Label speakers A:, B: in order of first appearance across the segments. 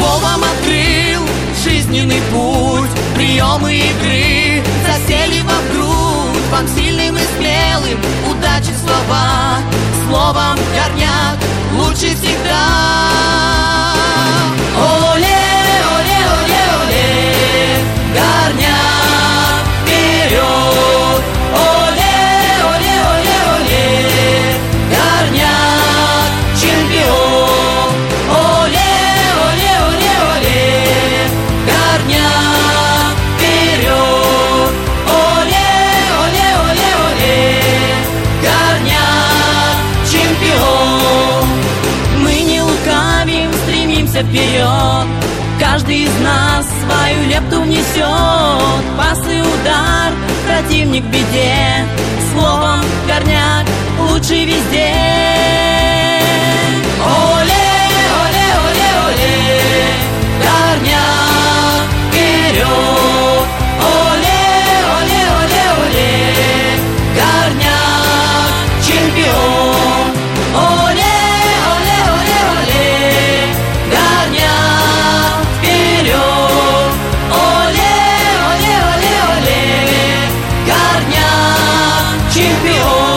A: словом открыл жизненный путь. Приемы игры засели во грудь. Вам сильным и смелым удачи слова. Словом горняк лучше всегда. Оле, оле, оле, оле, горняк вперед. Оле, оле, оле, оле, горняк чемпион. Оле, оле, оле, оле, горняк вперед. Оле, оле, оле, оле, горняк чемпион. Мы не лукавим, стремимся вперед. Каждый из нас свою лепту внесет. Пас и удар, противник в беде. Словом горняк лучше везде. Оле, оле, оле, оле, горняк вперед. Оле, оле, оле, оле, горняк чемпион. Оле, оле, оле, оле, горняк вперед. Оле, оле, оле, оле, горняк чемпион.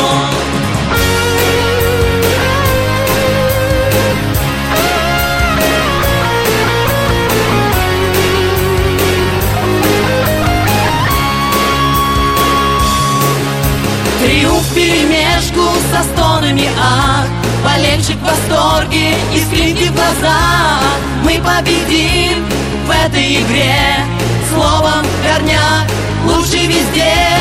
A: Триумф вперемешку со стонами ах. Болельщик в восторге, искренне в глазах. Мы победим в этой игре. Словом горняк лучше везде.